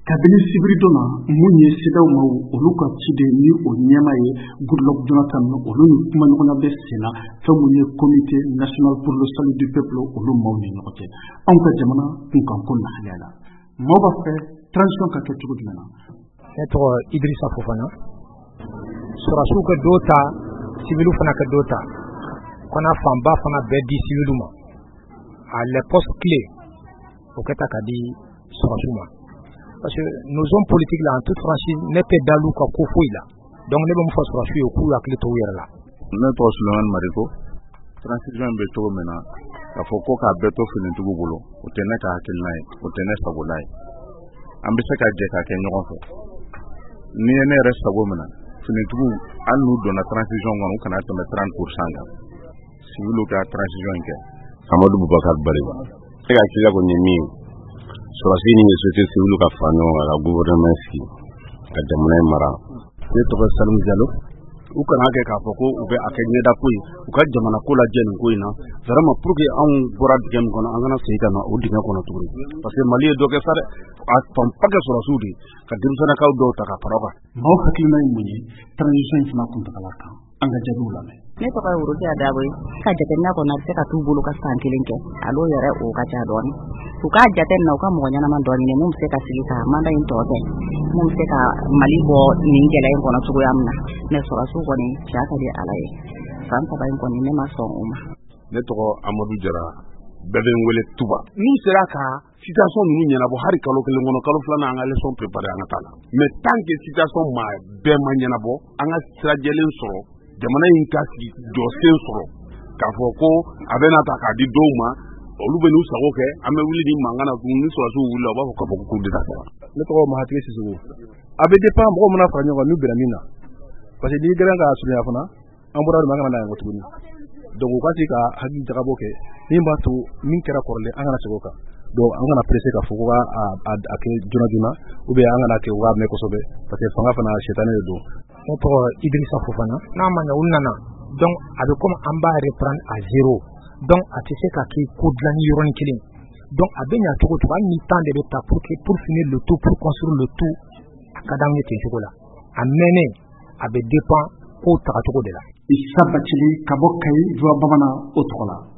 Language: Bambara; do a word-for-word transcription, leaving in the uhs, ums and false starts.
kabini sibiri donna mun ye sedaw ma olu ka ciden ni o ɲɛma ye Goodluck Jonathan olu ni kuma ɲɔgɔnya bɛ sen na fɛn mun ye comité national pour le salut du peuple olu maaw ni ɲɔgɔn cɛ anw ka jamana kunkanko lahalaya la maaw b'a fɛ transition ka kɛ cogo jumɛn na. Ne tɔgɔ Idrissa Fofana, sɔrɔsiw ka dɔ ta civiliw fana ka dɔ ta kɔnɔ fanba fana bɛɛ di civiliw ma à les postes clés o kɛta ka di sɔrɔsiw ma. Parce que nos hommes politiques là en toute franchise n'étaient dalou ka ko foyi la, donc ne bɛ mun fɔ sɔrɔsiw ye k'u hakili to u yɛrɛ la. Ne tɔgɔ Sulemani Mariko, transition bɛ cogo min na k'a fɔ ko k'a bɛɛ to finitigiw bolo o tɛ ne ka hakilina ye, o tɛ ne sagola ye. An bɛ se ka jɛ k'a kɛ ɲɔgɔn fɛ. Ni ye ne yɛrɛ sago min na finitigiw hali n'u donna transition kɔnɔ u kana tɛmɛ trente pour cent kan. Civiliw ka transition kɛ. Amadu Bubakar Bari. E ka hakilila kɔni ye min ye sɔrɔsi ni société civile ka fara ɲɔgɔn kan ka gouvernement sigi ka jamana in mara. Ne tɔgɔ Salim Jalo. U kana kɛ k'a fɔ ko u bɛ a kɛ ɲɛda ko ye u ka jamana ko lajɛ nin ko in na vraiment pour que anw bɔra dingɛ min kɔnɔ an kana segin ka na o dingɛ kɔnɔ tuguni parce que Mali ye dɔ kɛ sa dɛ a fanba kɛ sɔrɔsiw de ka denmisɛnnakaw dɔw ta ka fara kan. Maaw hakilina ye mun ye transition in fana kuntagala kan an ka jaabiw lamɛn. Ne tɔgɔ ye Worokiya Dabo ye. Ka jateminɛ kɔnɔ a bɛ se ka t'u bolo ka san kelen kɛ al'o yɛrɛ o ka ca dɔɔni. U k'a jateminɛ u ka mɔgɔ ɲɛnama dɔ ɲini mun bɛ se ka sigi ka mandat in tɔ kɛ mun bɛ se ka Mali bɔ nin gɛlɛya in kɔnɔ cogoya min na mais sɔrɔsiw kɔni cɛ ka di Ala ye san saba in kɔni ne ma sɔn o ma. Ne tɔgɔ Amadu Jara, bɛɛ bɛ n wele Tuba. N'u sera ka situation ninnu ɲɛnabɔ hali kalo kelen kɔnɔ kalo filanan an ka leçon préparé an ka taa la mais tant que situation ma bɛɛ ma ɲɛnabɔ an ka sira jɛlen sɔrɔ jamana in ka sigi jɔsen sɔrɔ k'a fɔ ko a bɛ na ta k'a di dɔw ma olu bɛ n'u sago kɛ an bɛ wuli ni mankan na ni sɔrɔsiw wulila u b'a fɔ k'a fɔ ko coup d'état kɛra. Ne tɔgɔ Mahatigi Sisoko. A bɛ dépend mɔgɔ mana fara ɲɔgɔn kan n'u bɛnna min na parce que n'i gɛrɛ k'a surunya fana an bɔra dɔrɔn an kana na yan tuguni donc u ka se ka hakili jagabɔ kɛ min b'a to min kɛra kɔrɔlen an kana segin o kan donc an kana pressé k'a fɔ ko ka a kɛ joona joona ou bien an kana kɛ u k'a mɛn kosɛbɛ parce que fanga fana sɛtanɛ de don. Ne tɔgɔ Idrissa Fofana. N'a ma ɲɛ u nana donc a bɛ comme an b'a reprendre à zéro donc a tɛ se ka kɛ ko dilanni yɔrɔnin kelen donc a bɛ ɲɛ cogo cogo hali ni temps de bɛ ta pour que pour finir le tout pour construire le tout a ka d'anw ye ten cogo la a mɛnnen a bɛ dépend ko tagacogo de la. Issa Bathily ka bɔ Kayi Joa Bamanan o tɔgɔ la.